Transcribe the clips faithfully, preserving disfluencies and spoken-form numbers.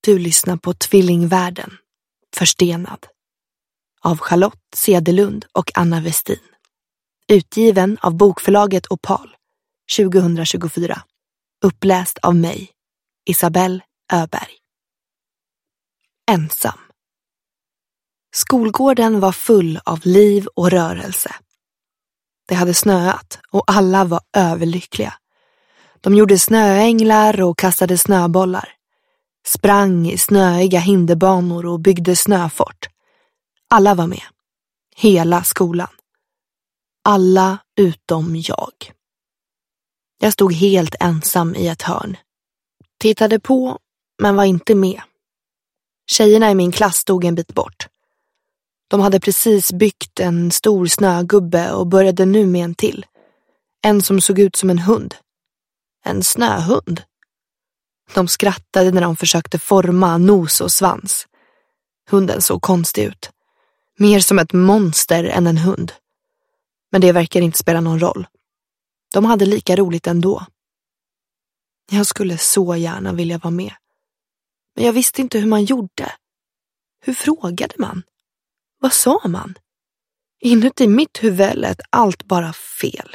Du lyssnar på Tvillingvärlden, Förstenad, av Charlotte Cederlund och Anna Westin. Utgiven av bokförlaget Opal, tjugohundratjugofyra. Uppläst av mig, Isabelle Öberg. Ensam. Skolgården var full av liv och rörelse. Det hade snöat och alla var överlyckliga. De gjorde snöänglar och kastade snöbollar. Sprang i snöiga hinderbanor och byggde snöfort. Alla var med. Hela skolan. Alla utom jag. Jag stod helt ensam i ett hörn. Tittade på, men var inte med. Tjejerna i min klass stod en bit bort. De hade precis byggt en stor snögubbe och började nu med en till. En som såg ut som en hund. En snöhund. De skrattade när de försökte forma nos och svans. Hunden såg konstig ut. Mer som ett monster än en hund. Men det verkar inte spela någon roll. De hade lika roligt ändå. Jag skulle så gärna vilja vara med. Men jag visste inte hur man gjorde. Hur frågade man? Vad sa man? Inuti mitt huvud lät allt bara fel.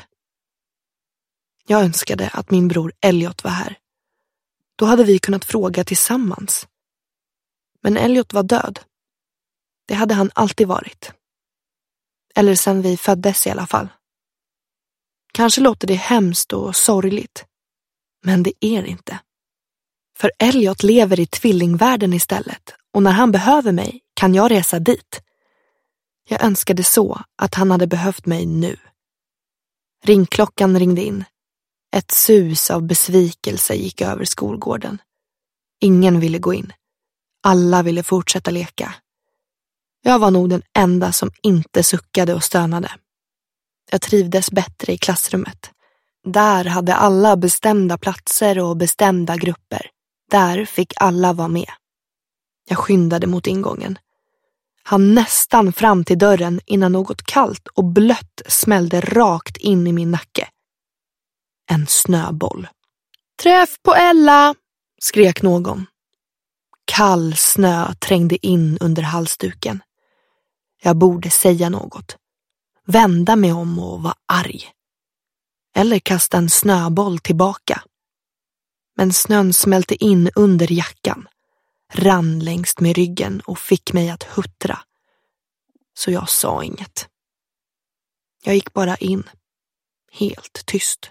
Jag önskade att min bror Elliot var här. Då hade vi kunnat fråga tillsammans. Men Elliot var död. Det hade han alltid varit. Eller sen vi föddes i alla fall. Kanske låter det hemskt och sorgligt. Men det är inte. För Elliot lever i tvillingvärlden istället. Och när han behöver mig kan jag resa dit. Jag önskade så att han hade behövt mig nu. Ringklockan ringde in. Ett sus av besvikelse gick över skolgården. Ingen ville gå in. Alla ville fortsätta leka. Jag var nog den enda som inte suckade och stönade. Jag trivdes bättre i klassrummet. Där hade alla bestämda platser och bestämda grupper. Där fick alla vara med. Jag skyndade mot ingången. Han nästan fram till dörren innan något kallt och blött smällde rakt in i min nacke. En snöboll. Träff på Ella, skrek någon. Kall snö trängde in under halsduken. Jag borde säga något. Vända mig om och vara arg. Eller kasta en snöboll tillbaka. Men snön smälte in under jackan. Rann längst med ryggen och fick mig att huttra. Så jag sa inget. Jag gick bara in. Helt tyst.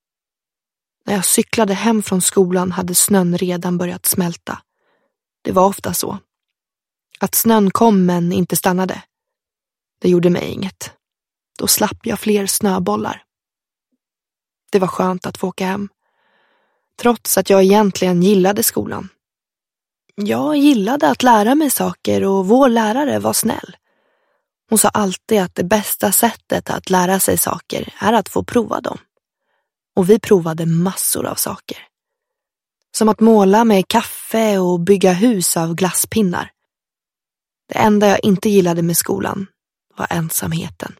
När jag cyklade hem från skolan hade snön redan börjat smälta. Det var ofta så. Att snön kom men inte stannade. Det gjorde mig inget. Då slapp jag fler snöbollar. Det var skönt att få åka hem. Trots att jag egentligen gillade skolan. Jag gillade att lära mig saker och vår lärare var snäll. Hon sa alltid att det bästa sättet att lära sig saker är att få prova dem. Och vi provade massor av saker. Som att måla med kaffe och bygga hus av glasspinnar. Det enda jag inte gillade med skolan var ensamheten.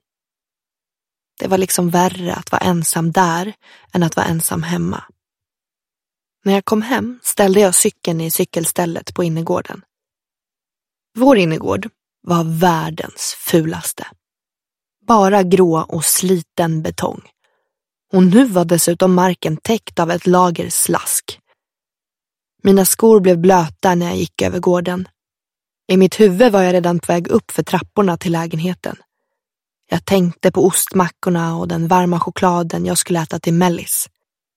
Det var liksom värre att vara ensam där än att vara ensam hemma. När jag kom hem ställde jag cykeln i cykelstället på innergården. Vår innergård var världens fulaste. Bara grå och sliten betong. Och nu var dessutom marken täckt av ett lager slask. Mina skor blev blöta när jag gick över gården. I mitt huvud var jag redan på väg upp för trapporna till lägenheten. Jag tänkte på ostmackorna och den varma chokladen jag skulle äta till mellis.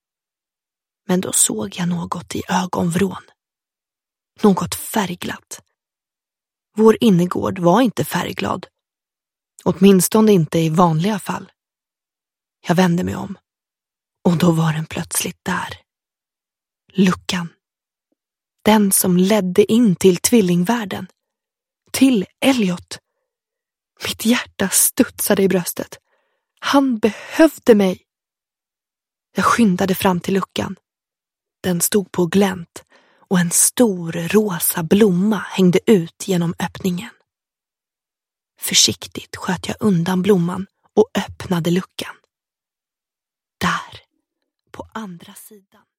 Men då såg jag något i ögonvrån. Något färgglatt. Vår innergård var inte färgglad. Åtminstone inte i vanliga fall. Jag vände mig om. Och då var den plötsligt där. Luckan. Den som ledde in till tvillingvärlden. Till Elliot. Mitt hjärta studsade i bröstet. Han behövde mig. Jag skyndade fram till luckan. Den stod på glänt och en stor rosa blomma hängde ut genom öppningen. Försiktigt sköt jag undan blomman och öppnade luckan. Där, på andra sidan.